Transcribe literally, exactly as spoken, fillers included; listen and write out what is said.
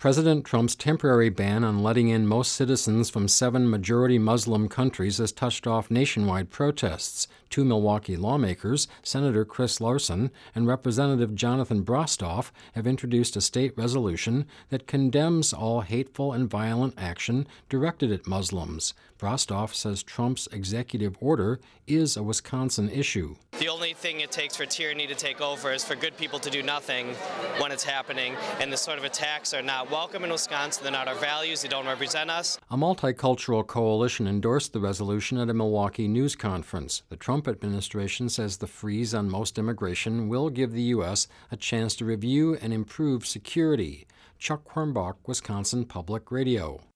President Trump's temporary ban on letting in most citizens from seven majority Muslim countries has touched off nationwide protests. Two Milwaukee lawmakers, Senator Chris Larson and Representative Jonathan Brostoff, have introduced a state resolution that condemns all hateful and violent action directed at Muslims. Brostoff says Trump's executive order is a Wisconsin issue. The only thing it takes for tyranny to take over is for good people to do nothing when it's happening, and this sort of attacks are not welcome in Wisconsin. They're not our values. They don't represent us. A multicultural coalition endorsed the resolution at a Milwaukee news conference. The Trump administration says the freeze on most immigration will give the U S a chance to review and improve security. Chuck Quirmbach, Wisconsin Public Radio.